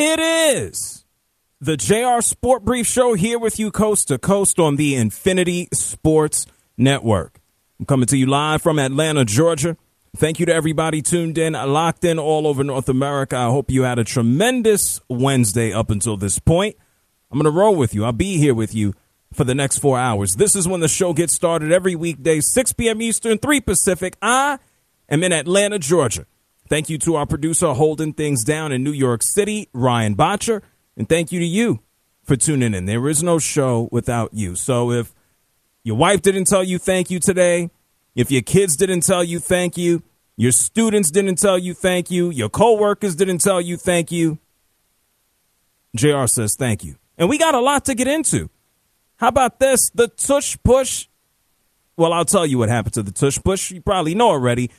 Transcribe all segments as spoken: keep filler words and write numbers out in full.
It is the J R Sport Brief Show here with you coast to coast on the Infinity Sports Network. I'm coming to you live from Atlanta, Georgia. Thank you to everybody tuned in, locked in all over North America. I hope you had a tremendous Wednesday up until this point. I'm going to roll with you. I'll be here with you for the next four hours. This is when the show gets started every weekday, six p.m. Eastern, three Pacific. I am in Atlanta, Georgia. Thank you to our producer holding things down in New York City, Ryan Botcher. And thank you to you for tuning in. There is no show without you. So if your wife didn't tell you thank you today, if your kids didn't tell you thank you, your students didn't tell you thank you, your coworkers didn't tell you thank you, J R says thank you. And we got a lot to get into. How about this? The tush push. Well, I'll tell you what happened to the tush push. You probably know already.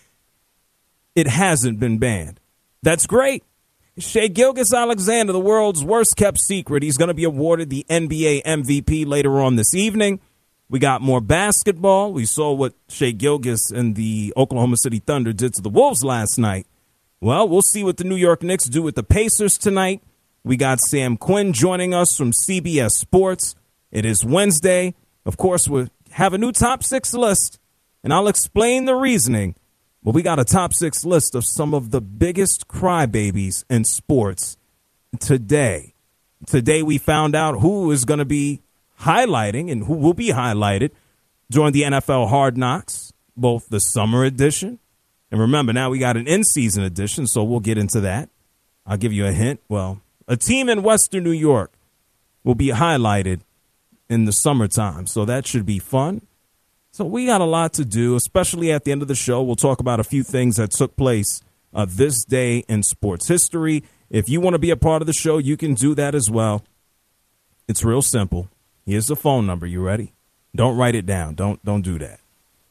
It hasn't been banned. That's great. Shai Gilgeous-Alexander, the world's worst kept secret. He's going to be awarded the N B A M V P later on this evening. We got more basketball. We saw what Shai Gilgeous and the Oklahoma City Thunder did to the Wolves last night. Well, we'll see what the New York Knicks do with the Pacers tonight. We got Sam Quinn joining us from C B S Sports. It is Wednesday. Of course, we have a new top six list, and I'll explain the reasoning. But we got a top six list of some of the biggest crybabies in sports today. Today we found out who is going to be highlighting and who will be highlighted during the N F L Hard Knocks, both the summer edition. And remember, now we got an in-season edition, so we'll get into that. I'll give you a hint. Well, a team in Western New York will be highlighted in the summertime, so that should be fun. So we got a lot to do, especially at the end of the show. We'll talk about a few things that took place uh, this day in sports history. If you want to be a part of the show, you can do that as well. It's real simple. Here's the phone number. You ready? Don't write it down. Don't don't do that.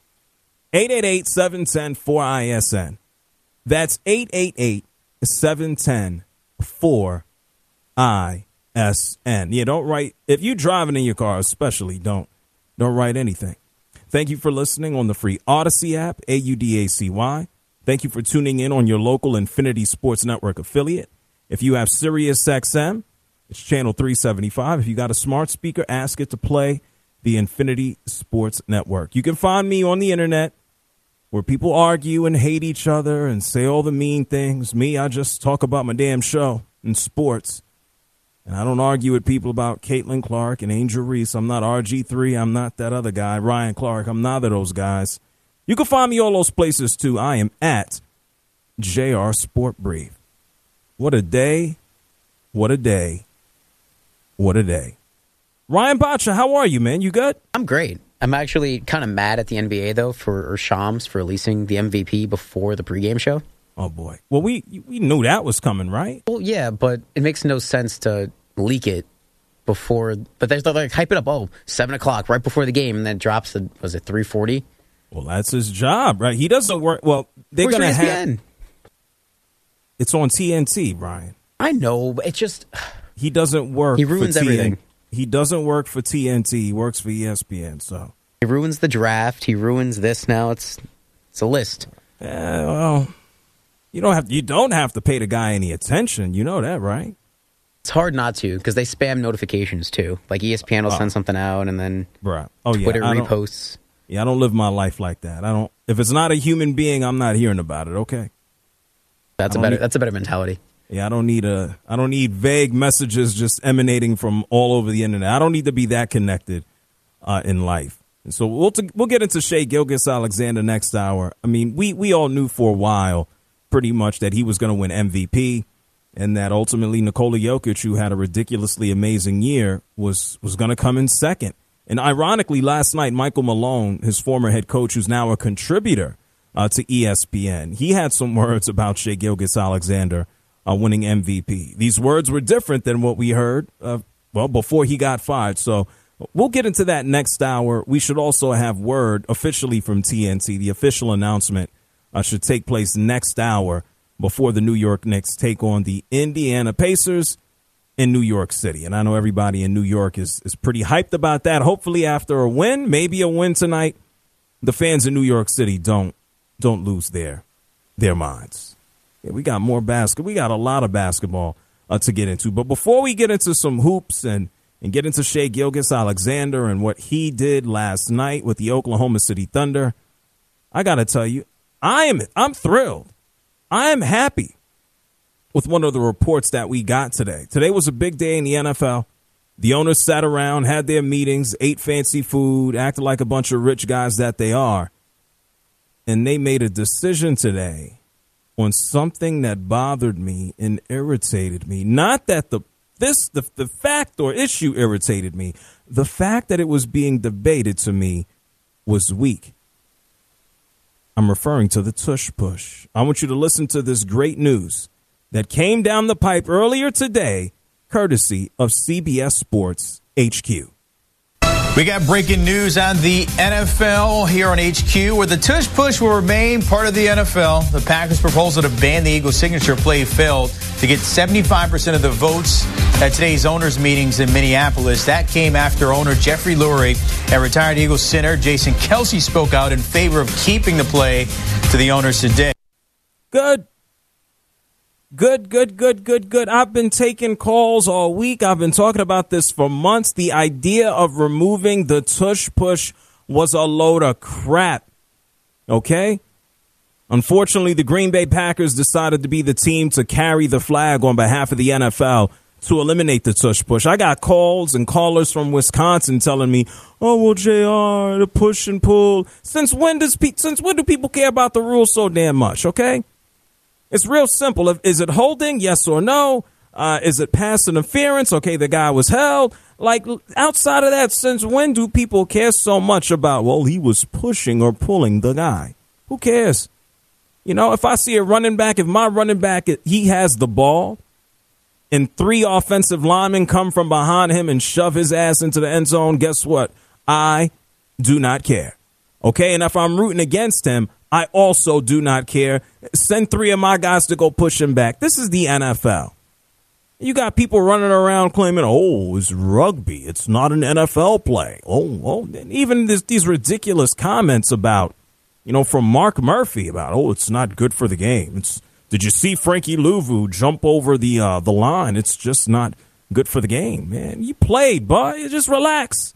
eight eight eight, seven one zero, four I S N. That's eight eight eight, seven one zero, four I S N. Yeah, don't write. If you're driving in your car, especially, don't don't write anything. Thank you for listening on the free Odyssey app, A U D A C Y. Thank you for tuning in on your local Infinity Sports Network affiliate. If you have Sirius X M, it's channel three seventy-five. If you got a smart speaker, ask it to play the Infinity Sports Network. You can find me on the internet where people argue and hate each other and say all the mean things. Me, I just talk about my damn show and sports. And I don't argue with people about Caitlin Clark and Angel Reese. I'm not R G three. I'm not that other guy, Ryan Clark. I'm neither of those guys. You can find me all those places, too. I am at J R Sport Brief. What a day. What a day. What a day. Ryan Botcher, how are you, man? You good? I'm great. I'm actually kind of mad at the N B A, though, for or Shams for releasing the M V P before the pregame show. Oh, boy. Well, we we knew that was coming, right? Well, yeah, but it makes no sense to leak it before. But they're like, hype it up, oh, seven o'clock, right before the game, and then drops, the, was it three forty? Well, that's his job, right? He doesn't work. Well, they're going to have. It's on T N T, Brian. I know, but it's just. He doesn't work He ruins for T N T. everything. He doesn't work for T N T. He works for E S P N, so. He ruins the draft. He ruins this now. It's it's a list. Yeah, well. You don't have you don't have to pay the guy any attention. You know that, right? It's hard not to because they spam notifications too. Like E S P N will oh. send something out and then Bruh. Oh, yeah. Twitter I don't- reposts. Yeah, I don't live my life like that. I don't. If it's not a human being, I'm not hearing about it. Okay. That's a don't better. need- That's a better mentality. Yeah, I don't need a. I don't need vague messages just emanating from all over the internet. I don't need to be that connected uh, in life. And so we'll t- we'll get into Shai Gilgeous-Alexander next hour. I mean, we we all knew for a while, pretty much, that he was going to win M V P, and that ultimately Nikola Jokic, who had a ridiculously amazing year, was was going to come in second. And ironically, last night, Michael Malone, his former head coach, who's now a contributor uh, to E S P N, he had some words about Shai Gilgeous-Alexander uh, winning M V P. These words were different than what we heard, uh, well, before he got fired. So we'll get into that next hour. We should also have word officially from T N T. The official announcement uh, should take place next hour before the New York Knicks take on the Indiana Pacers in New York City. And I know everybody in New York is, is pretty hyped about that. Hopefully after a win, maybe a win tonight, the fans in New York City don't don't lose their their minds. Yeah, we got more basketball. We got a lot of basketball uh, to get into. But before we get into some hoops and, and get into Shai Gilgeous-Alexander and what he did last night with the Oklahoma City Thunder, I got to tell you, I am I'm thrilled. I am happy with one of the reports that we got today. Today was a big day in the N F L. The owners sat around, had their meetings, ate fancy food, acted like a bunch of rich guys that they are. And they made a decision today on something that bothered me and irritated me. Not that the this the, the fact or issue irritated me. The fact that it was being debated to me was weak. I'm referring to the tush push. I want you to listen to this great news that came down the pipe earlier today, courtesy of C B S Sports H Q. We got breaking news on the N F L here on H Q, where the tush push will remain part of the N F L. The Packers' proposal to ban the Eagles' signature play failed to get seventy-five percent of the votes at today's owners' meetings in Minneapolis. That came after owner Jeffrey Lurie and retired Eagles center Jason Kelce spoke out in favor of keeping the play to the owners today. Good. Good, good, good, good, good. I've been taking calls all week. I've been talking about this for months. The idea of removing the tush push was a load of crap. Okay? Unfortunately, the Green Bay Packers decided to be the team to carry the flag on behalf of the N F L to eliminate the tush push. I got calls and callers from Wisconsin telling me, oh, well, J R, the push and pull. Since when does pe- since when do people care about the rules so damn much, okay? It's real simple. Is it holding? Yes or no? Uh, is it pass interference? Okay, the guy was held. Like, outside of that, since when do people care so much about, well, he was pushing or pulling the guy? Who cares? You know, if I see a running back, if my running back, he has the ball, and three offensive linemen come from behind him and shove his ass into the end zone, guess what? I do not care. Okay, and if I'm rooting against him, I also do not care. Send three of my guys to go push him back. This is the N F L. You got people running around claiming, oh, it's rugby. It's not an N F L play. Oh, oh. And even this, these ridiculous comments about, you know, from Mark Murphy about, oh, it's not good for the game. It's, did you see Frankie Louvu jump over the uh, the line? It's just not good for the game, man. You played, bud. You just relax.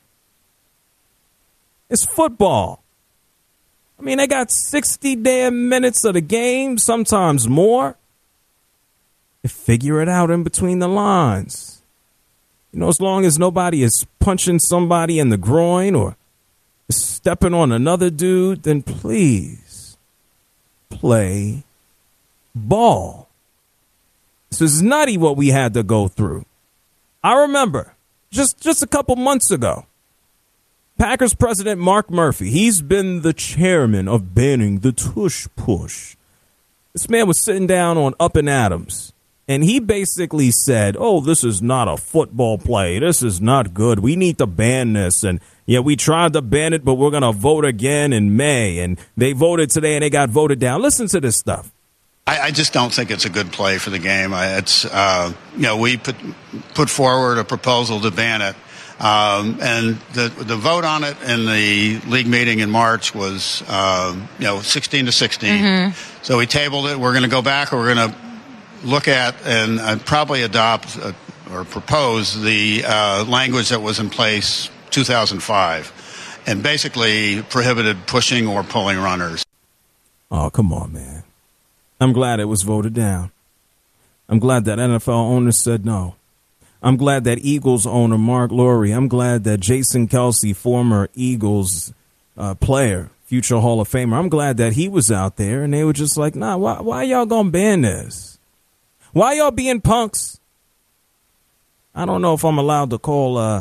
It's football. I mean, they got sixty damn minutes of the game, sometimes more. You figure it out in between the lines. You know, as long as nobody is punching somebody in the groin or stepping on another dude, then please play ball. This is nutty what we had to go through. I remember just, just a couple months ago, Packers president Mark Murphy, he's been the chairman of banning the tush push. This man was sitting down on Up and Adams, and he basically said, oh, this is not a football play. This is not good. We need to ban this. And, yeah, we tried to ban it, but we're going to vote again in May. And they voted today, and they got voted down. Listen to this stuff. I, I just don't think it's a good play for the game. I, it's, uh, you know, we put, put forward a proposal to ban it. Um, and the the vote on it in the league meeting in March was, uh, you know, sixteen to sixteen. Mm-hmm. So we tabled it. We're going to go back. We're going to look at and uh, probably adopt uh, or propose the uh, language that was in place two thousand five and basically prohibited pushing or pulling runners. Oh, come on, man. I'm glad it was voted down. I'm glad that N F L owners said no. I'm glad that Eagles owner Mark Lurie, I'm glad that Jason Kelce, former Eagles uh, player, future Hall of Famer, I'm glad that he was out there and they were just like, nah, why, why y'all gonna ban this? Why y'all being punks? I don't know if I'm allowed to call, uh,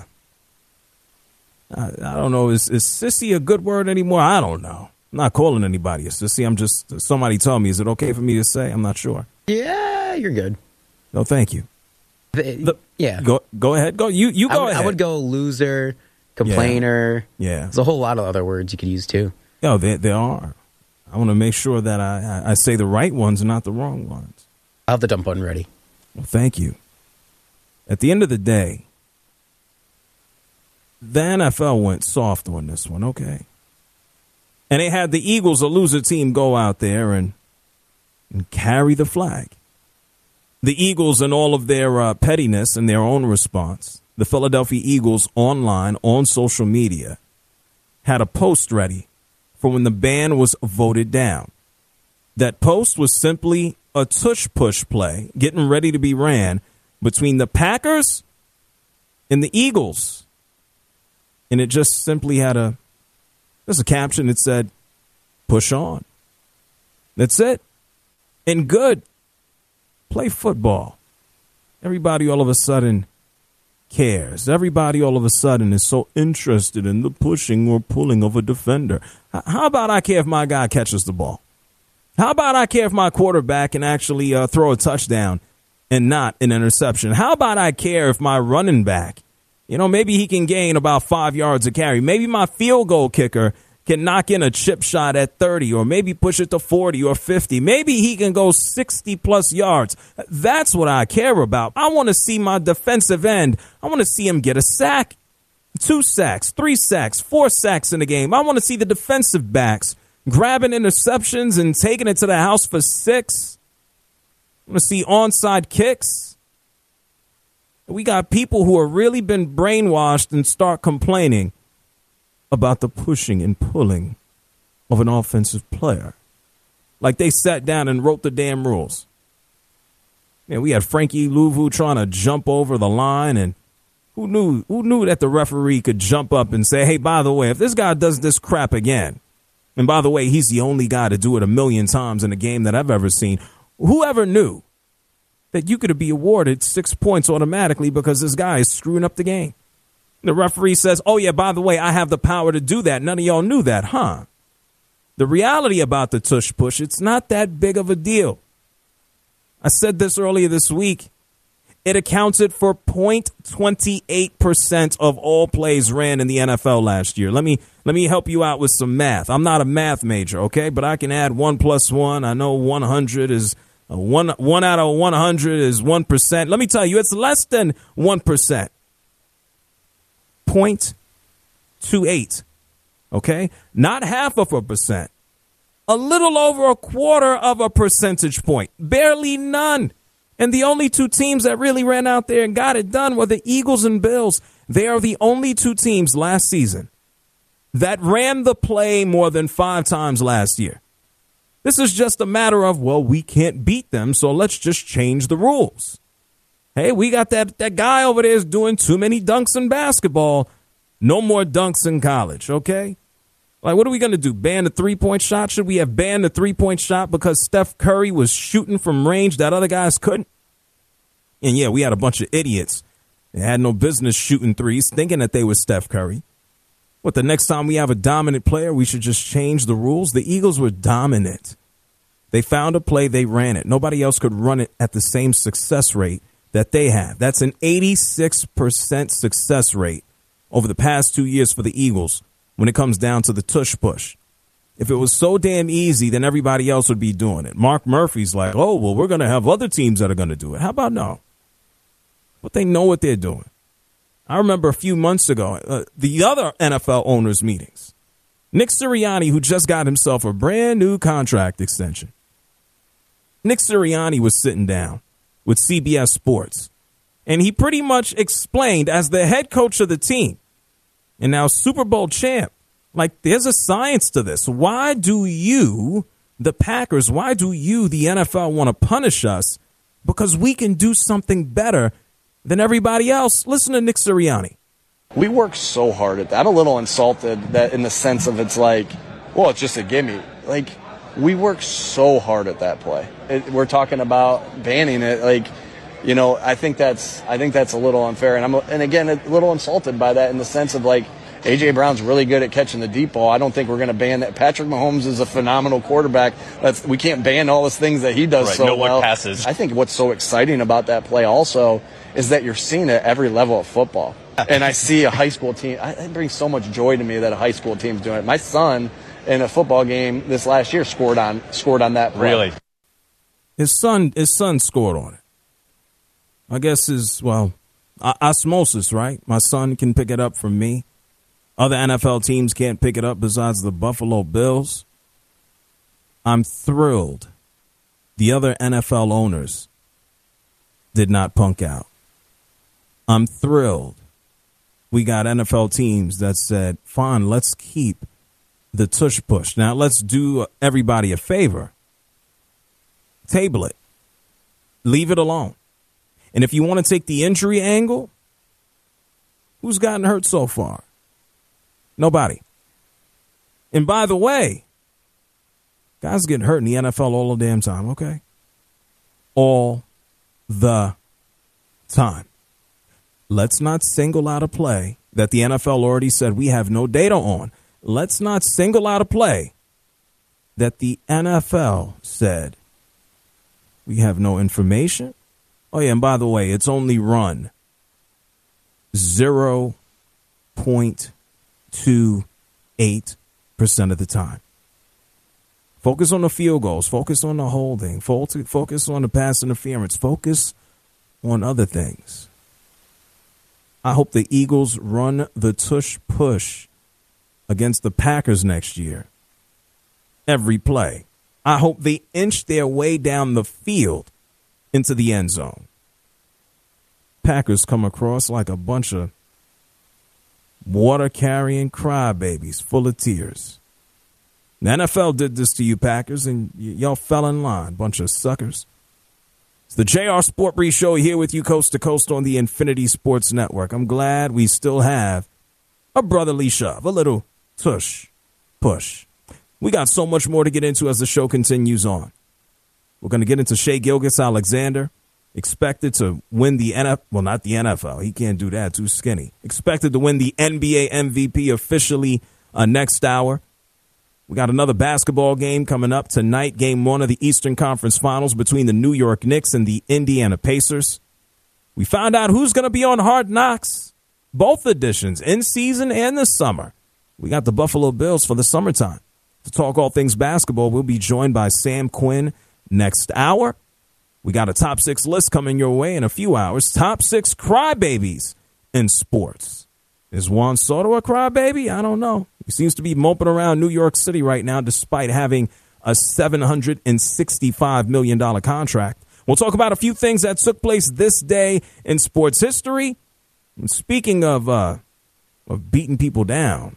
I, I don't know, is, is sissy a good word anymore? I don't know. I'm not calling anybody a sissy. I'm just, somebody told me, is it okay for me to say? I'm not sure. Yeah, you're good. No, thank you. The, the, yeah. Go go ahead. Go you you go I would, ahead. I would go loser, complainer. Yeah. yeah. There's a whole lot of other words you could use too. No, there there are. I want to make sure that I, I, I say the right ones and not the wrong ones. I'll have the dump button ready. Well, thank you. At the end of the day, the N F L went soft on this one, okay? And they had the Eagles, a loser team, go out there and, and carry the flag. The Eagles, and all of their uh, pettiness and their own response, the Philadelphia Eagles online on social media had a post ready for when the ban was voted down. That post was simply a tush-push play getting ready to be ran between the Packers and the Eagles. And it just simply had a, there's a caption that said, push on. That's it. And good. Play football. Everybody all of a sudden cares. Everybody all of a sudden is so interested in the pushing or pulling of a defender. How about I care if my guy catches the ball? How about I care if my quarterback can actually uh, throw a touchdown and not an interception? How about I care if my running back, you know, maybe he can gain about five yards a carry. Maybe my field goal kicker can knock in a chip shot at thirty, or maybe push it to forty or fifty. Maybe he can go sixty plus yards. That's what I care about. I want to see my defensive end. I want to see him get a sack, two sacks, three sacks, four sacks in the game. I want to see the defensive backs grabbing interceptions and taking it to the house for six. I want to see onside kicks. We got people who have really been brainwashed and start complaining about the pushing and pulling of an offensive player. Like they sat down and wrote the damn rules. Man, we had Frankie Louvu trying to jump over the line, and who knew who knew that the referee could jump up and say, hey, by the way, if this guy does this crap again, and by the way, he's the only guy to do it a million times in a game that I've ever seen, whoever knew that you could be awarded six points automatically because this guy is screwing up the game? The referee says, oh, yeah, by the way, I have the power to do that. None of y'all knew that, huh? The reality about the tush push, it's not that big of a deal. I said this earlier this week. It accounted for zero point two eight percent of all plays ran in the N F L last year. Let me let me help you out with some math. I'm not a math major, okay? But I can add one plus one. I know one hundred is uh, one, one out of one hundred is one percent. Let me tell you, it's less than one percent. zero point two eight, okay? Not half of a percent. A little over a quarter of a percentage point. Barely none. And the only two teams that really ran out there and got it done were the Eagles and Bills. They are the only two teams last season that ran the play more than five times last year. This is just a matter of, well, we can't beat them, so let's just change the rules. Hey, we got that, that guy over there is doing too many dunks in basketball. No more dunks in college, okay? Like, what are we going to do? Ban the three-point shot? Should we have banned the three-point shot because Steph Curry was shooting from range that other guys couldn't? And, yeah, we had a bunch of idiots that had no business shooting threes thinking that they were Steph Curry. What, the next time we have a dominant player, we should just change the rules? The Eagles were dominant. They found a play, they ran it. Nobody else could run it at the same success rate that they have. That's an eighty-six percent success rate over the past two years for the Eagles when it comes down to the tush push. If it was so damn easy, then everybody else would be doing it. Mark Murphy's like, oh, well, we're going to have other teams that are going to do it. How about no? But they know what they're doing. I remember a few months ago, uh, the other N F L owners' meetings. Nick Sirianni, who just got himself a brand new contract extension. Nick Sirianni was sitting down with C B S Sports, and he pretty much explained, as the head coach of the team and now Super Bowl champ, like, there's a science to this. Why do you, the Packers, why do you, the N F L, want to punish us? Because we can do something better than everybody else. Listen to Nick Sirianni. We work so hard at that. I'm a little insulted that in the sense of it's like, well, it's just a gimme. Like, we work so hard at that play. It, we're talking about banning it. Like, you know, I think that's I think that's a little unfair. And I'm and again a little insulted by that in the sense of, like, A J Brown's really good at catching the deep ball. I don't think we're going to ban that. Patrick Mahomes is a phenomenal quarterback. That's we can't ban all the things that he does right, so no well. one passes. I think what's so exciting about that play also is that you're seeing it at every level of football. And I see a high school team. I, it brings so much joy to me that a high school team's doing it. My son, in a football game this last year, scored on scored on that play. Really? His son, his son scored on it. I guess his, well, osmosis, right? My son can pick it up from me. Other N F L teams can't pick it up besides the Buffalo Bills. I'm thrilled the other N F L owners did not punk out. I'm thrilled. We got N F L teams that said, fine, let's keep the tush push. Now, let's do everybody a favor. Table it. Leave it alone. And if you want to take the injury angle, who's gotten hurt so far? Nobody. And by the way, guys get hurt in the N F L all the damn time, okay? All the time. Let's not single out a play that the N F L already said we have no data on. Let's not single out a play that the N F L said we have no information. Oh, yeah, and by the way, it's only run zero point two eight percent of the time. Focus on the field goals. Focus on the holding. Focus on the pass interference. Focus on other things. I hope the Eagles run the tush push against the Packers next year. Every play. I hope they inch their way down the field into the end zone. Packers come across like a bunch of water-carrying crybabies full of tears. The N F L did this to you, Packers, and y- y'all fell in line, bunch of suckers. It's the J R Sport Brief Show here with you coast to coast on the Infinity Sports Network. I'm glad we still have a brotherly shove, a little tush push. We got so much more to get into as the show continues on. We're going to get into Shai Gilgeous-Alexander, expected to win the N F L, well, not the N F L. He can't do that, too skinny. Expected to win the N B A M V P officially uh, next hour. We got another basketball game coming up tonight, game one of the Eastern Conference Finals between the New York Knicks and the Indiana Pacers. We found out who's going to be on Hard Knocks, both editions, in season and this summer. We got the Buffalo Bills for the summertime. To talk all things basketball, we'll be joined by Sam Quinn next hour. We got a top six list coming your way in a few hours. Top six crybabies in sports. Is Juan Soto a crybaby? I don't know. He seems to be moping around New York City right now despite having a seven hundred sixty-five million dollars contract. We'll talk about a few things that took place this day in sports history. And speaking of, uh, of beating people down,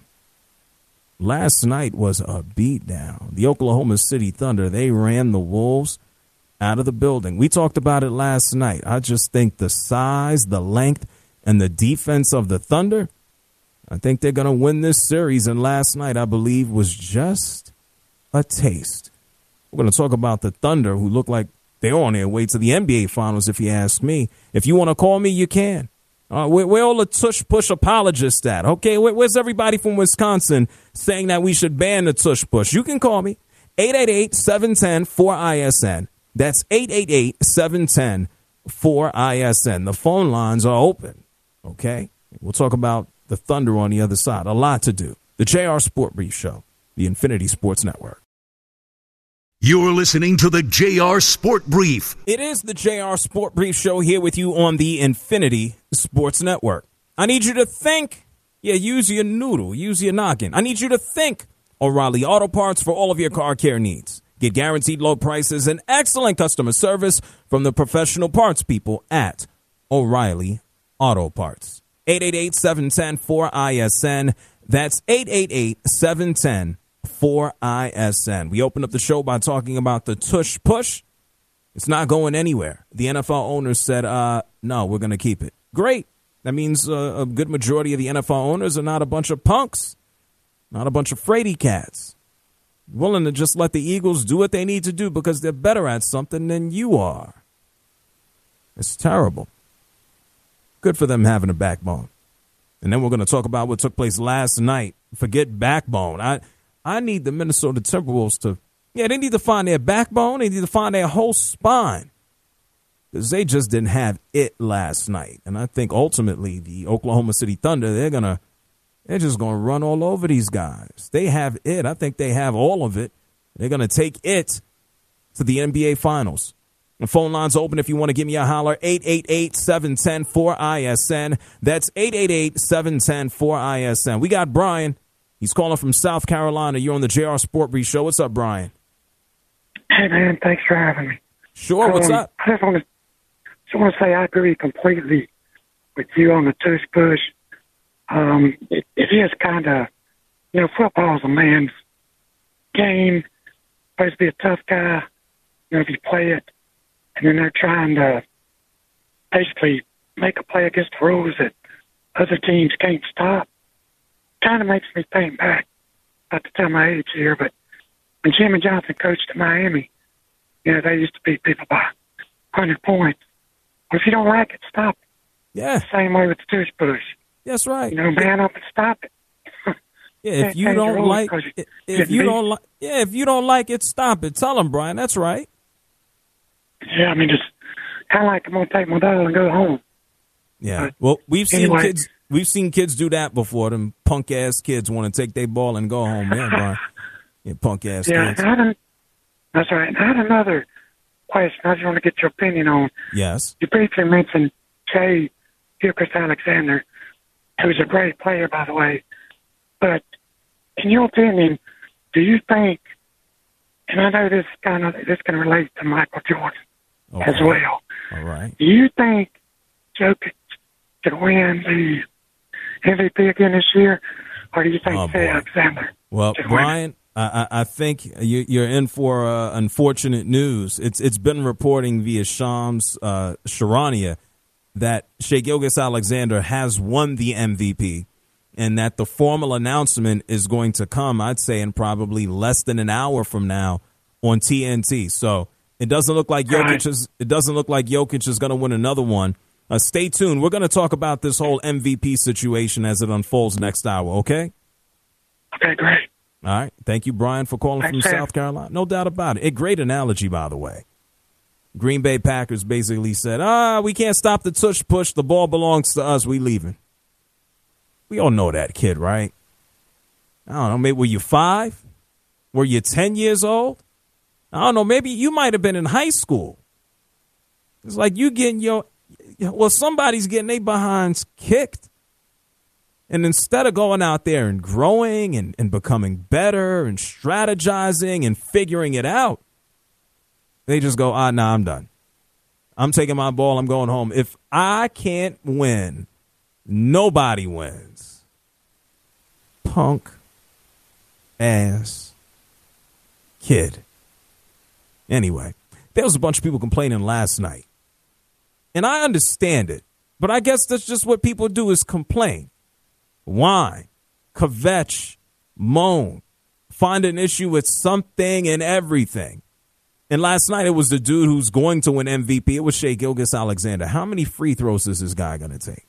last night was a beatdown. The Oklahoma City Thunder, they ran the Wolves out of the building. We talked about it last night. I just think the size, the length, and the defense of the Thunder, I think they're going to win this series. And last night, I believe, was just a taste. We're going to talk about the Thunder, who look like they're on their way to the N B A Finals, if you ask me. If you want to call me, you can. Uh, where, where all the tush-push apologists at? Okay, where, where's everybody from Wisconsin saying that we should ban the tush-push? You can call me, eight eight eight, seven one zero, four I S N. That's eight eight eight, seven one zero, four I S N. The phone lines are open, okay? We'll talk about the Thunder on the other side. A lot to do. The J R Sport Brief Show, the Infinity Sports Network. You're listening to the J R Sport Brief. It is the J R Sport Brief Show here with you on the Infinity Sports Network. I need you to think. Yeah, use your noodle. Use your noggin. I need you to think O'Reilly Auto Parts for all of your car care needs. Get guaranteed low prices and excellent customer service from the professional parts people at O'Reilly Auto Parts. eight eight eight, seven one zero, four I S N. That's eight eight eight, seven one zero, four I S N. We opened up the show by talking about the tush push. It's not going anywhere. The N F L owners said, uh, no, we're going to keep it. Great. That means uh, a good majority of the N F L owners are not a bunch of punks, not a bunch of fraidy cats, willing to just let the Eagles do what they need to do because they're better at something than you are. It's terrible. Good for them having a backbone. And then we're going to talk about what took place last night. Forget backbone. I I need the Minnesota Timberwolves to, yeah, they need to find their backbone. They need to find their whole spine. Because they just didn't have it last night. And I think ultimately the Oklahoma City Thunder, they're going to, they're just going to run all over these guys. They have it. I think they have all of it. They're going to take it to the N B A Finals. The phone line's open if you want to give me a holler, eight eight eight, seven one zero, four I S N. That's eight eight eight, seven one zero, four I S N. We got Brian. He's calling from South Carolina. You're on the J R Sport Brief Show. What's up, Brian? Hey, man, thanks for having me. Sure, what's um, up? I just want to just want to say I agree completely with you on the tush push. Um, it, it is kind of, you know, football's a man's game. Supposed to be a tough guy, you know, if you play it, and then they're trying to basically make a play against the rules that other teams can't stop. Kind of makes me think back, not to tell my age here, but when Jimmy Johnson coached in Miami, you know, they used to beat people by one hundred points. Well, if you don't like it, stop it. Yeah. Same way with the tush push. That's right. You know, man up and stop it. Yeah, if you don't like, if you don't like, yeah, if you don't like it, stop it. Tell them, Brian. That's right. Yeah, I mean, just kind of like I'm gonna take my ball and go home. Yeah. But well, we've seen anyway. kids. We've seen kids do that before. Them punk ass kids want to take their ball and go home. Yeah, Brian. Yeah, punk ass Yeah, kids. and I had, that's right. And I had another question. I just want to get your opinion on. Yes. You briefly mentioned Shai Gilgeous-Alexander, who's a great player, by the way. But in your opinion, do you think? And I know this kind of this can relate to Michael Jordan Okay. as well. All right. Do you think Jokic could win the M V P again this year, or do you think Oh, Shai boy. Alexander? Well, should win it? Brian, I, I I think you, you're in for uh, unfortunate news. It's it's been reporting via Shams uh, Charania that Shai Gilgeous-Alexander has won the M V P, and that the formal announcement is going to come, I'd say, in probably less than an hour from now on T N T. So it doesn't look like Jokic Right. is it doesn't look like Jokic is going to win another one. Uh, stay tuned. We're going to talk about this whole M V P situation as it unfolds next hour. Okay. Okay, great. All right. Thank you, Brian, for calling Thanks, from Sam. South Carolina. No doubt about it. A great analogy, by the way. Green Bay Packers basically said, ah, we can't stop the tush push. The ball belongs to us. We leaving. We all know that kid, right? I don't know. Maybe were you five? Were you ten years old? I don't know. Maybe you might have been in high school. It's like you getting your, well, somebody's getting their behinds kicked. And instead of going out there and growing and, and becoming better and strategizing and figuring it out, they just go, ah, nah, I'm done. I'm taking my ball. I'm going home. If I can't win, nobody wins. Punk ass kid. Anyway, there was a bunch of people complaining last night. And I understand it. But I guess that's just what people do is complain. Whine, kvetch, moan, find an issue with something and everything. And last night it was the dude who's going to win M V P. It was Shai Gilgeous-Alexander. How many free throws is this guy going to take?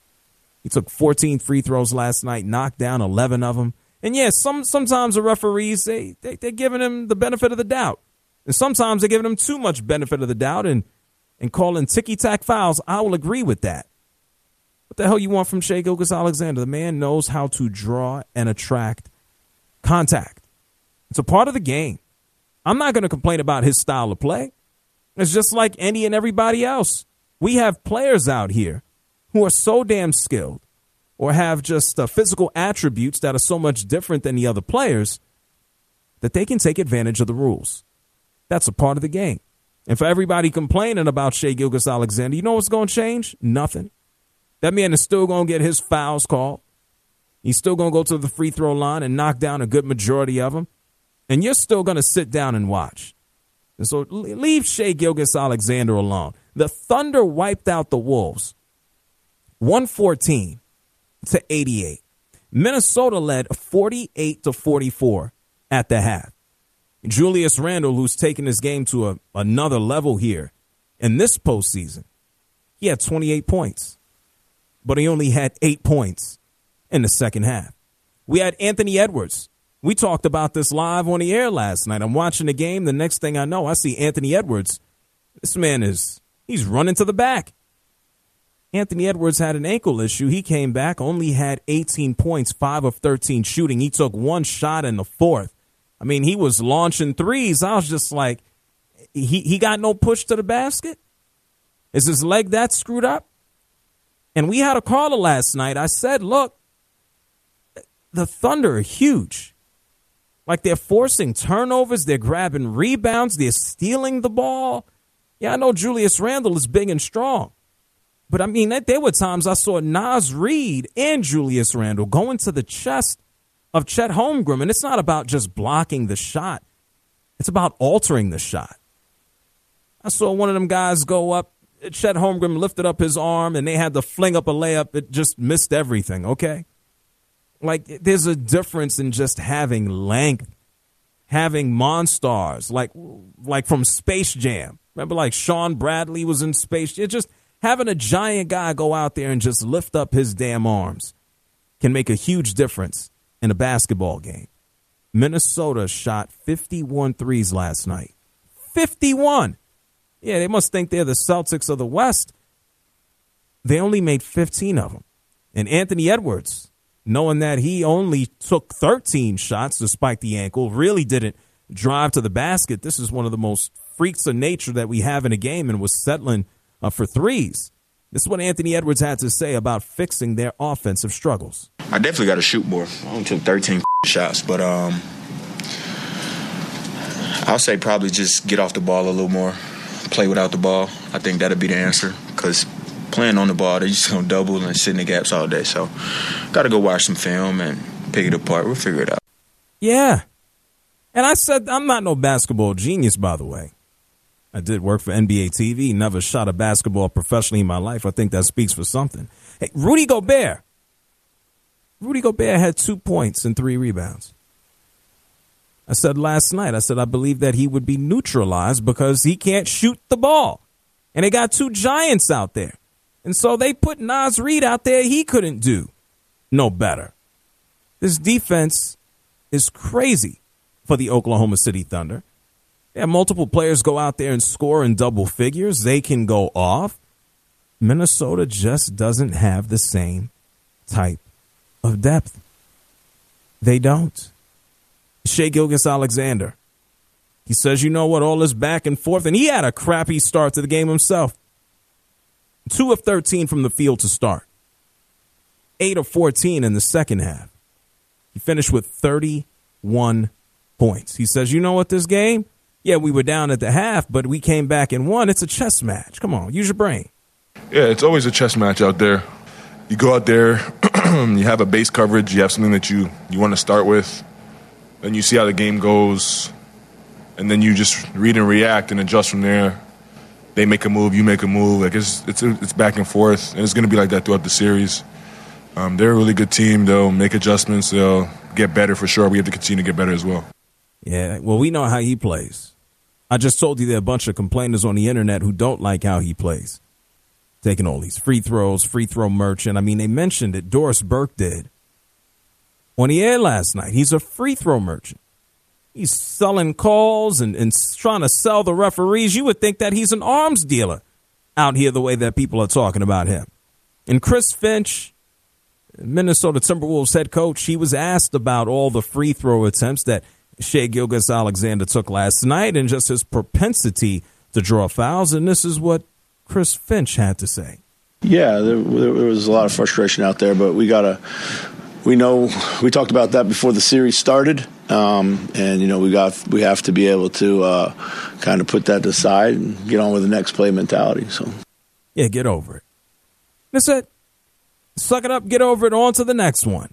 He took fourteen free throws last night, knocked down eleven of them. And yes, some sometimes the referees, they, they, they're giving him the benefit of the doubt. And sometimes they're giving him too much benefit of the doubt and, and calling ticky-tack fouls. I will agree with that. What the hell you want from Shai Gilgeous-Alexander? The man knows how to draw and attract contact. It's a part of the game. I'm not going to complain about his style of play. It's just like any and everybody else. We have players out here who are so damn skilled or have just uh, physical attributes that are so much different than the other players that they can take advantage of the rules. That's a part of the game. And for everybody complaining about Shai Gilgeous-Alexander, you know what's going to change? Nothing. That man is still going to get his fouls called. He's still going to go to the free throw line and knock down a good majority of them. And you're still going to sit down and watch. And so leave Shai Gilgeous-Alexander alone. The Thunder wiped out the Wolves one fourteen to eighty-eight. Minnesota led forty-eight to forty-four at the half. Julius Randle, who's taken this game to a, another level here in this postseason, he had twenty-eight points, but he only had eight points in the second half. We had Anthony Edwards. We talked about this live on the air last night. I'm watching the game. The next thing I know, I see Anthony Edwards. This man is, he's running to the back. Anthony Edwards had an ankle issue. He came back, only had eighteen points, five of thirteen shooting. He took one shot in the fourth. I mean, he was launching threes. I was just like, he, he got no push to the basket? Is his leg that screwed up? And we had a caller last night. I said, look, the Thunder are huge. Like, they're forcing turnovers. They're grabbing rebounds. They're stealing the ball. Yeah, I know Julius Randle is big and strong. But, I mean, there were times I saw Naz Reid and Julius Randle go into the chest of Chet Holmgren, and it's not about just blocking the shot. It's about altering the shot. I saw one of them guys go up. Chet Holmgren lifted up his arm, and they had to fling up a layup. It just missed everything, okay? Like, there's a difference in just having length, having monsters, like like from Space Jam. Remember, like, Sean Bradley was in Space Jam? Just having a giant guy go out there and just lift up his damn arms can make a huge difference in a basketball game. Minnesota shot fifty-one threes last night. fifty-one. Yeah, they must think they're the Celtics of the West. They only made fifteen of them. And Anthony Edwards, knowing that he only took thirteen shots despite the ankle, really didn't drive to the basket. This is one of the most freaks of nature that we have in a game, and was settling uh, for threes. This is what Anthony Edwards had to say about fixing their offensive struggles. I definitely got to shoot more. I only took thirteen shots, but um, I'll say probably just get off the ball a little more, play without the ball. I think that'll be the answer, because playing on the ball, they're just going to double and sit in the gaps all day. So got to go watch some film and pick it apart. We'll figure it out. Yeah. And I said, I'm not no basketball genius, by the way. I did work for N B A T V, never shot a basketball professionally in my life. I think that speaks for something. Hey, Rudy Gobert. Rudy Gobert had two points and three rebounds. I said last night, I said I believe that he would be neutralized because he can't shoot the ball. And they got two giants out there. And so they put Naz Reid out there he couldn't do no better. This defense is crazy for the Oklahoma City Thunder. Yeah, multiple players go out there and score in double figures. They can go off. Minnesota just doesn't have the same type of depth. They don't. Shai Gilgeous-Alexander. He says, you know what, all this back and forth, and he had a crappy start to the game himself. two of thirteen from the field to start. eight of fourteen in the second half. He finished with thirty-one points. He says, you know what, this game? Yeah, we were down at the half, but we came back and won. It's a chess match. Come on, use your brain. Yeah, it's always a chess match out there. You go out there, you have a base coverage, you have something that you, you want to start with, then you see how the game goes, and then you just read and react and adjust from there. They make a move, you make a move. Like it's it's it's back and forth, and it's going to be like that throughout the series. Um, they're a really good team. They'll make adjustments. They'll get better for sure. We have to continue to get better as well. Yeah, well, we know how he plays. I just told you there are a bunch of complainers on the internet who don't like how he plays. Taking all these free throws, free throw merchant. I mean, they mentioned it. Doris Burke did on the air last night. He's a free throw merchant. He's selling calls and, and trying to sell the referees. You would think that he's an arms dealer out here the way that people are talking about him. And Chris Finch, Minnesota Timberwolves head coach, he was asked about all the free throw attempts that Shai Gilgeous-Alexander took last night and just his propensity to draw fouls. And this is what Chris Finch had to say. Yeah, there, there was a lot of frustration out there, but we got to, we know, we talked about that before the series started. Um, and, you know, we got we have to be able to uh, kind of put that aside and get on with the next play mentality. So, yeah, get over it. That's it. Suck it up, get over it, on to the next one.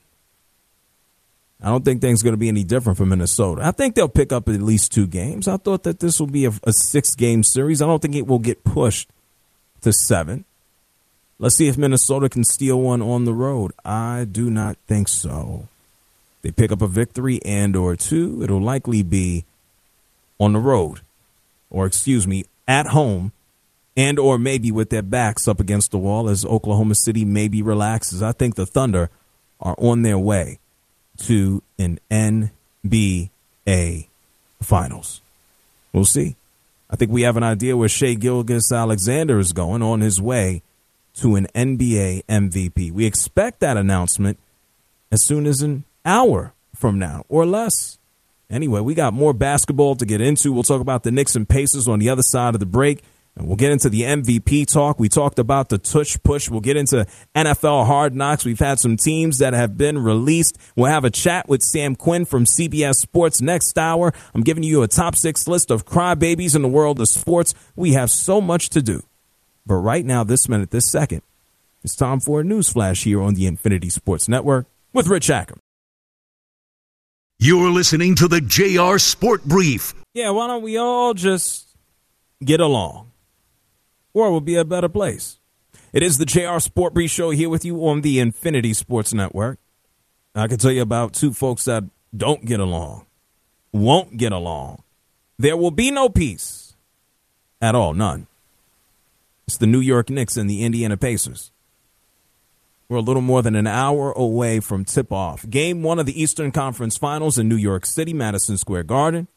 I don't think things are going to be any different for Minnesota. I think they'll pick up at least two games. I thought that this will be a, a six-game series. I don't think it will get pushed to seven. Let's see if Minnesota can steal one on the road. I do not think so. They pick up a victory and or two, it'll likely be on the road, or excuse me, at home, and or maybe with their backs up against the wall as Oklahoma City maybe relaxes. I think the Thunder are on their way to an N B A Finals. We'll see. I think we have an idea where Shai Gilgeous-Alexander is going, on his way to an N B A M V P. We expect that announcement as soon as an hour from now or less. Anyway, we got more basketball to get into. We'll talk about the Knicks and Pacers on the other side of the break. And we'll get into the M V P talk. We talked about the tush push. We'll get into N F L Hard Knocks. We've had some teams that have been released. We'll have a chat with Sam Quinn from C B S Sports next hour. I'm giving you a top six list of crybabies in the world of sports. We have so much to do. But right now, this minute, this second, it's time for a news flash here on the Infinity Sports Network with Rich Ackham. You're listening to the J R Sport Brief. Yeah, why don't we all just get along? Or will be a better place. It is the J R Sport Brief Show here with you on the Infinity Sports Network. I can tell you about two folks that don't get along, won't get along. There will be no peace at all, none. It's the New York Knicks and the Indiana Pacers. We're a little more than an hour away from tip-off. Game one of the Eastern Conference Finals in New York City, Madison Square Garden.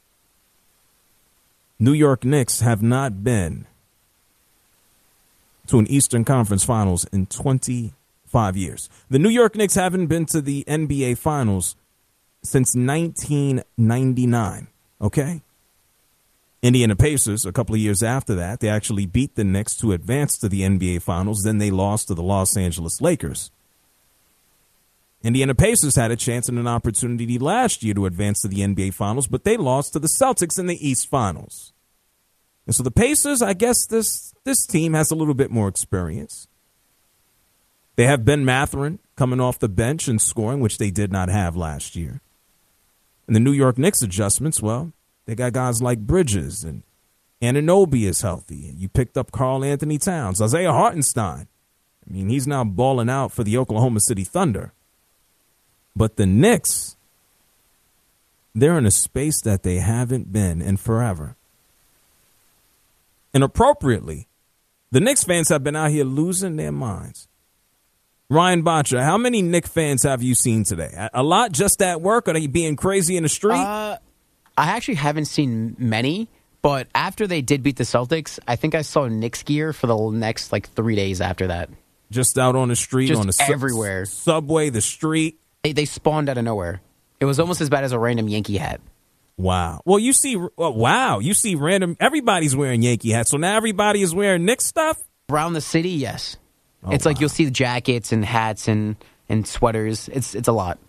New York Knicks have not been to an Eastern Conference Finals in twenty-five years. The New York Knicks haven't been to the N B A Finals since nineteen ninety-nine, okay? Indiana Pacers, a couple of years after that, they actually beat the Knicks to advance to the N B A Finals. Then they lost to the Los Angeles Lakers. Indiana Pacers had a chance and an opportunity last year to advance to the N B A Finals, but they lost to the Celtics in the East Finals. And so the Pacers, I guess this this team has a little bit more experience. They have Ben Mathurin coming off the bench and scoring, which they did not have last year. And the New York Knicks adjustments, well, they got guys like Bridges and Anunoby is healthy. You picked up Karl Anthony Towns, Isaiah Hartenstein. I mean, he's now balling out for the Oklahoma City Thunder. But the Knicks, they're in a space that they haven't been in forever. And appropriately, the Knicks fans have been out here losing their minds. Ryan Botcher, how many Knicks fans have you seen today? A lot just at work? Are they being crazy in the street? Uh, I actually haven't seen many, but after they did beat the Celtics, I think I saw Knicks gear for the next like three days after that. Just out on the street, just on the su- everywhere, subway, the street. They, they spawned out of nowhere. It was almost as bad as a random Yankee hat. Wow. Well, you see, well, wow, you see random, everybody's wearing Yankee hats, so now everybody is wearing Knicks stuff? Around the city, yes. Oh, it's wow. like you'll see the jackets and hats and, and sweaters. It's it's a lot.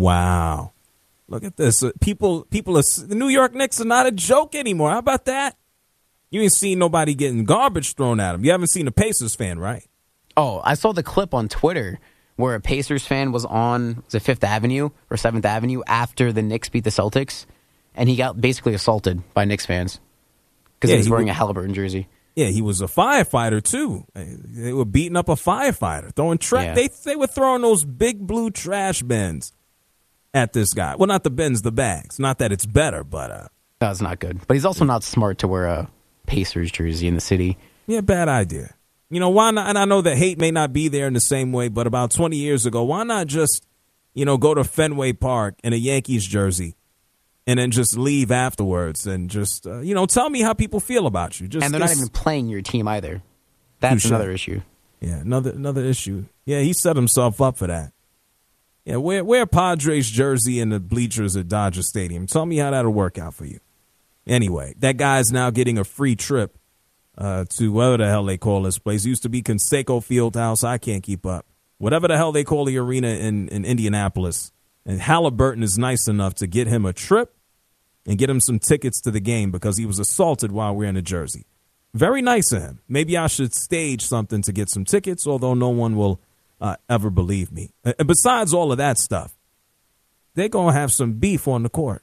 Wow. Look at this. Uh, people, people are, the New York Knicks are not a joke anymore. How about that? You ain't seen nobody getting garbage thrown at them. You haven't seen a Pacers fan, right? Oh, I saw the clip on Twitter where a Pacers fan was on was it Fifth Avenue or Seventh Avenue after the Knicks beat the Celtics, and he got basically assaulted by Knicks fans because Yeah, he was he wearing w- a Halliburton jersey. Yeah, he was a firefighter, too. They were beating up a firefighter. Throwing tra- Yeah. they, they were throwing those big blue trash bins at this guy. Well, not the bins, the bags. Not that it's better, but... Uh, That's not good. But he's also not smart to wear a Pacers jersey in the city. Yeah, bad idea. You know, why not? And I know that hate may not be there in the same way, but about twenty years ago, why not just, you know, go to Fenway Park in a Yankees jersey and then just leave afterwards and just, uh, you know, tell me how people feel about you. Just and they're just, not even playing your team either. That's Touche. another issue. Yeah, another another issue. Yeah, he set himself up for that. Yeah, wear, wear Padres jersey in the bleachers at Dodger Stadium. Tell me how that'll work out for you. Anyway, that guy's now getting a free trip uh, to whatever the hell they call this place. It used to be Conseco Fieldhouse. I can't keep up. Whatever the hell they call the arena in, in Indianapolis. And Halliburton is nice enough to get him a trip and get him some tickets to the game because he was assaulted while wearing a jersey. Very nice of him. Maybe I should stage something to get some tickets, although no one will uh, ever believe me. And besides all of that stuff, they're going to have some beef on the court.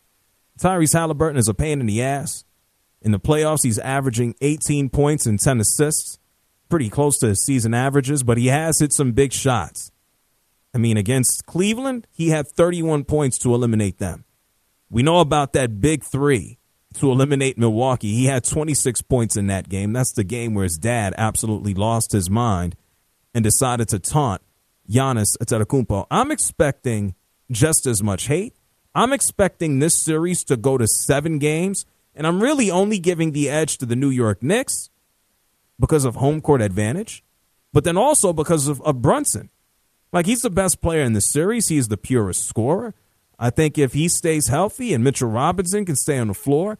Tyrese Halliburton is a pain in the ass. In the playoffs, he's averaging eighteen points and ten assists, pretty close to his season averages, but he has hit some big shots. I mean, against Cleveland, he had thirty-one points to eliminate them. We know about that big three to eliminate Milwaukee. He had twenty-six points in that game. That's the game where his dad absolutely lost his mind and decided to taunt Giannis Antetokounmpo. I'm expecting just as much hate. I'm expecting this series to go to seven games, and I'm really only giving the edge to the New York Knicks because of home court advantage, but then also because of, of Brunson. Like, he's the best player in the series. He's the purest scorer. I think if he stays healthy and Mitchell Robinson can stay on the floor,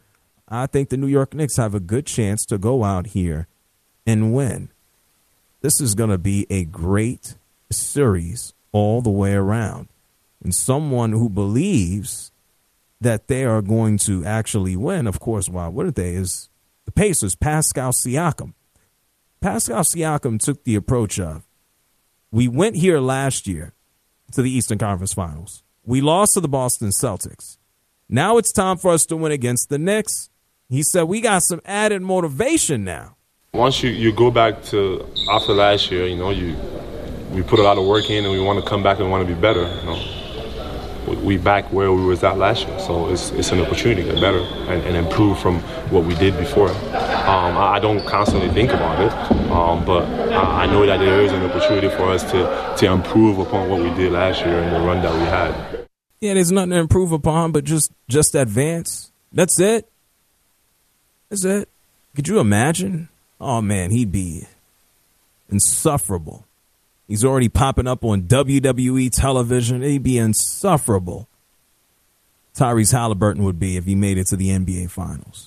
I think the New York Knicks have a good chance to go out here and win. This is going to be a great series all the way around. And someone who believes that they are going to actually win, of course, why wouldn't they, is the Pacers, Pascal Siakam. Pascal Siakam took the approach of, we went here last year to the Eastern Conference Finals. We lost to the Boston Celtics. Now it's time for us to win against the Knicks. He said, we got some added motivation now. Once you, you go back to after last year, you know, you we put a lot of work in and we want to come back and want to be better. You know, we, we back where we was at last year, so it's it's an opportunity to get better and, and improve from what we did before. Um, I, I don't constantly think about it, um, but I, I know that there is an opportunity for us to to improve upon what we did last year and the run that we had. Yeah, there's nothing to improve upon, but just just advance. That's it. That's it. Could you imagine? Oh, man, he'd be insufferable. He's already popping up on W W E television. He'd be insufferable. Tyrese Halliburton would be if he made it to the N B A Finals.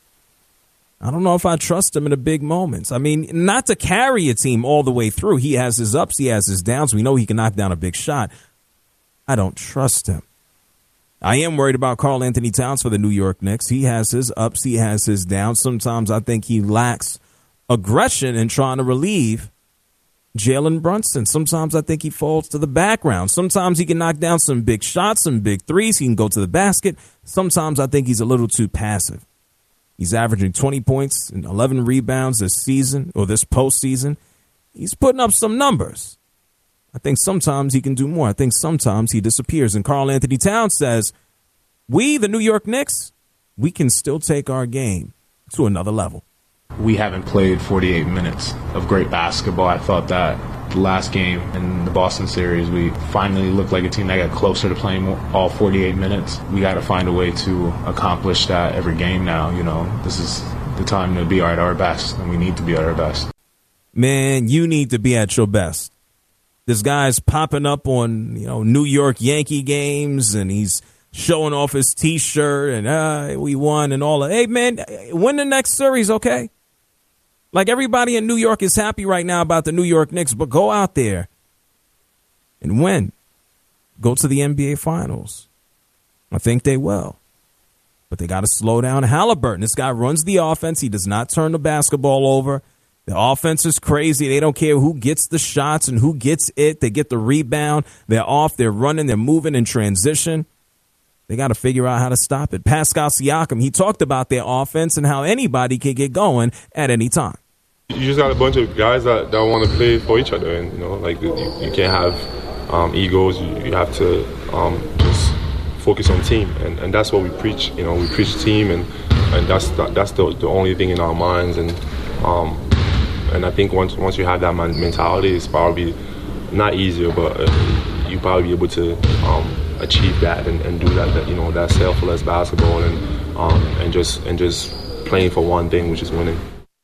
I don't know if I trust him in the big moments. I mean, not to carry a team all the way through. He has his ups, he has his downs. We know he can knock down a big shot. I don't trust him. I am worried about Karl Anthony Towns for the New York Knicks. He has his ups, he has his downs. Sometimes I think he lacks aggression in trying to relieve Jalen Brunson. Sometimes I think he falls to the background. Sometimes he can knock down some big shots, some big threes. He can go to the basket. Sometimes I think he's a little too passive. He's averaging twenty points and eleven rebounds this season or this postseason. He's putting up some numbers. I think sometimes he can do more. I think sometimes he disappears. And Karl Anthony Towns says, we, the New York Knicks, we can still take our game to another level. We haven't played forty-eight minutes of great basketball. I thought that the last game in the Boston series, we finally looked like a team that got closer to playing all forty-eight minutes. We got to find a way to accomplish that every game now. You know, this is the time to be at our best, and we need to be at our best. Man, you need to be at your best. This guy's popping up on, you know, New York Yankee games, and he's showing off his T-shirt, and uh, we won and all that. Hey, man, win the next series, okay? Like, everybody in New York is happy right now about the New York Knicks, but go out there and win. Go to the N B A Finals. I think they will. But they got to slow down Halliburton. This guy runs the offense. He does not turn the basketball over. The offense is crazy. They don't care who gets the shots and who gets it. They get the rebound. They're off. They're running. They're moving in transition. They got to figure out how to stop it. Pascal Siakam, he talked about their offense and how anybody can get going at any time. You just got a bunch of guys that, that want to play for each other, and you know, like you, you can't have um, egos. You, you have to um, just focus on team, and, and that's what we preach. You know, we preach team, and and that's that's the the only thing in our minds. And um, and I think once once you have that mentality, it's probably not easier, but uh, you probably be able to um, achieve that and, and do that, that. You know, that selfless basketball, and um, and just and just playing for one thing, which is winning.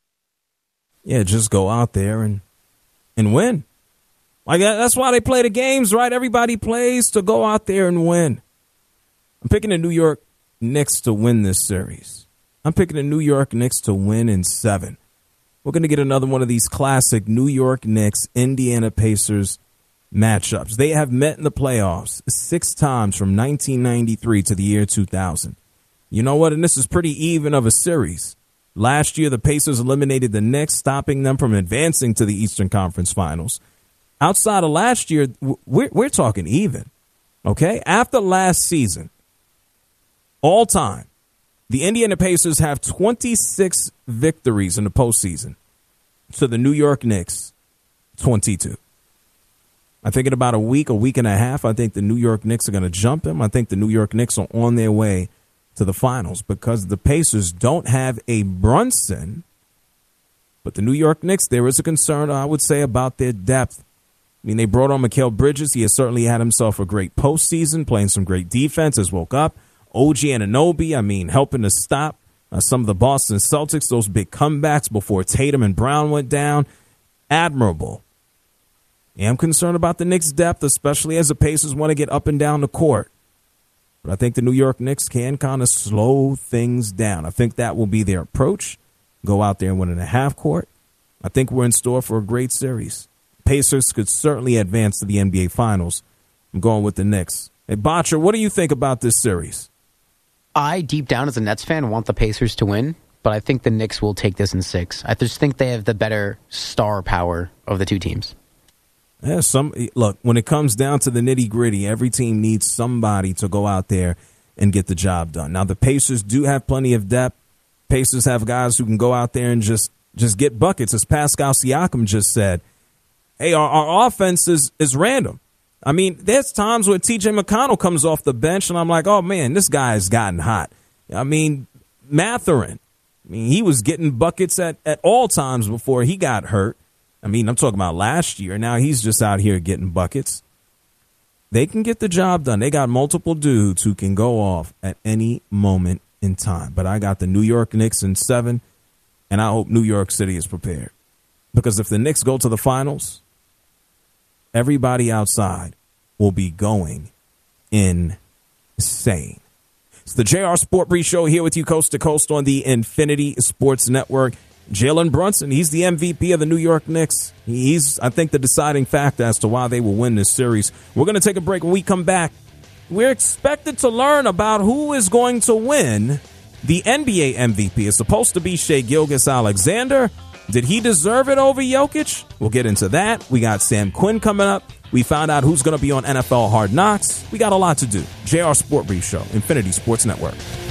Yeah, just go out there and and win. Like that's why they play the games, right? Everybody plays to go out there and win. I'm picking the New York Knicks to win this series. I'm picking the New York Knicks to win in seven. We're going to get another one of these classic New York Knicks, Indiana Pacers matchups. They have met in the playoffs six times from nineteen ninety-three to the year two thousand. You know what? And this is pretty even of a series. Last year, the Pacers eliminated the Knicks, stopping them from advancing to the Eastern Conference Finals. Outside of last year, we're, we're talking even, okay? After last season, all time, the Indiana Pacers have twenty-six victories in the postseason to the New York Knicks, twenty-two. I think in about a week, a week and a half, I think the New York Knicks are going to jump them. I think the New York Knicks are on their way to the finals because the Pacers don't have a Brunson. But the New York Knicks, there is a concern, I would say, about their depth. I mean, they brought on Mikal Bridges. He has certainly had himself a great postseason, playing some great defense, has woke up. O G Anunoby, I mean, helping to stop uh, some of the Boston Celtics, those big comebacks before Tatum and Brown went down. Admirable. Yeah, I'm concerned about the Knicks' depth, especially as the Pacers want to get up and down the court. But I think the New York Knicks can kind of slow things down. I think that will be their approach. Go out there and win in a half court. I think we're in store for a great series. Pacers could certainly advance to the N B A Finals. I'm going with the Knicks. Hey, Botcher, what do you think about this series? I, deep down as a Nets fan, want the Pacers to win, but I think the Knicks will take this in six. I just think they have the better star power of the two teams. Yeah, some look, when it comes down to the nitty-gritty, every team needs somebody to go out there and get the job done. Now, the Pacers do have plenty of depth. Pacers have guys who can go out there and just, just get buckets. As Pascal Siakam just said, hey, our, our offense is, is random. I mean, there's times where T J McConnell comes off the bench, and I'm like, oh, man, this guy has gotten hot. I mean, Mathurin, I mean, he was getting buckets at, at all times before he got hurt. I mean, I'm talking about last year. Now he's just out here getting buckets. They can get the job done. They got multiple dudes who can go off at any moment in time. But I got the New York Knicks in seven, and I hope New York City is prepared. Because if the Knicks go to the finals, everybody outside will be going insane. It's the J R Sport Brief Show here with you coast to coast on the Infinity Sports Network. Jalen Brunson, he's the M V P of the New York Knicks. He's, I think, the deciding factor as to why they will win this series. We're going to take a break. When we come back, we're expected to learn about who is going to win the N B A M V P. It's supposed to be Shai Gilgeous-Alexander. Did he deserve it over Jokic? We'll get into that. We got Sam Quinn coming up. We found out who's going to be on N F L Hard Knocks. We got a lot to do. J R Sport Brief Show, Infinity Sports Network.